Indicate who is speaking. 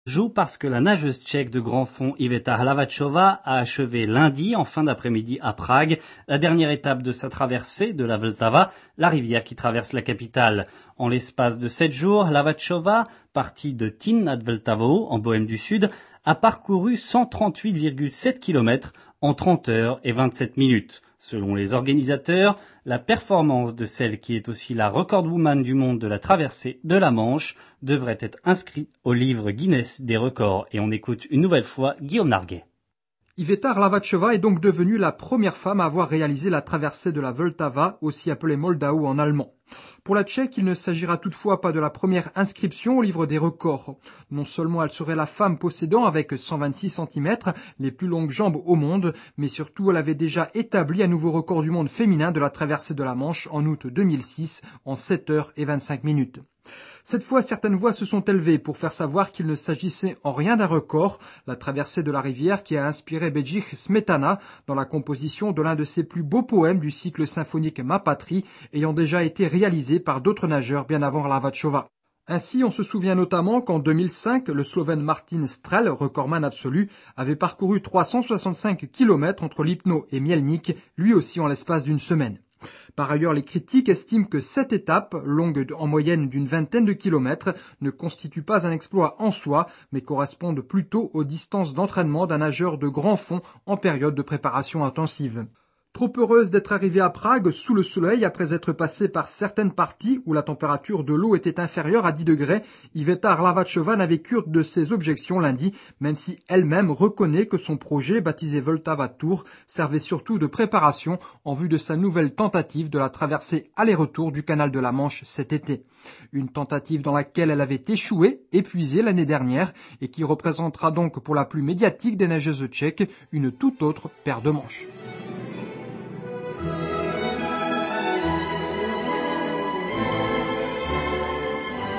Speaker 1: Joue parce que la nageuse tchèque de grand fond Iveta Hlavačová a achevé lundi en fin d'après-midi à Prague la dernière étape de sa traversée de la Vltava, la rivière qui traverse la capitale. En l'espace de 7 jours, Hlavačová, partie de Tin nad Vltavou en Bohême du Sud, a parcouru 138,7 km en 30 heures et 27 minutes. Selon les organisateurs, la performance de celle qui est aussi la recordwoman du monde de la traversée de la Manche devrait être inscrite au livre Guinness des records. Et on écoute une nouvelle fois Guillaume Narguet.
Speaker 2: Iveta Hlavačová est donc devenue la première femme à avoir réalisé la traversée de la Vltava, aussi appelée Moldau en allemand. Pour la Tchèque, il ne s'agira toutefois pas de la première inscription au livre des records. Non seulement elle serait la femme possédant avec 126 cm les plus longues jambes au monde, mais surtout elle avait déjà établi un nouveau record du monde féminin de la traversée de la Manche en août 2006 en 7 heures et 25 minutes. Cette fois, certaines voix se sont élevées pour faire savoir qu'il ne s'agissait en rien d'un record, la traversée de la rivière qui a inspiré Bedřich Smetana dans la composition de l'un de ses plus beaux poèmes du cycle symphonique Ma Patrie, ayant déjà été réalisé par d'autres nageurs bien avant Hlavačová. Ainsi, on se souvient notamment qu'en 2005, le Slovène Martin Strel, recordman absolu, avait parcouru 365 km entre Lipno et Mielnik, lui aussi en l'espace d'une semaine. Par ailleurs, les critiques estiment que cette étape, longue en moyenne d'une vingtaine de kilomètres, ne constitue pas un exploit en soi, mais correspondent plutôt aux distances d'entraînement d'un nageur de grand fond en période de préparation intensive. Trop heureuse d'être arrivée à Prague sous le soleil après être passée par certaines parties où la température de l'eau était inférieure à 10 degrés, Iveta Hlavačová n'avait cure de ses objections lundi, même si elle-même reconnaît que son projet, baptisé Vltava Tour, servait surtout de préparation en vue de sa nouvelle tentative de la traversée aller-retour du canal de la Manche cet été. Une tentative dans laquelle elle avait échoué, épuisée l'année dernière, et qui représentera donc pour la plus médiatique des nageuses tchèques une toute autre paire de manches.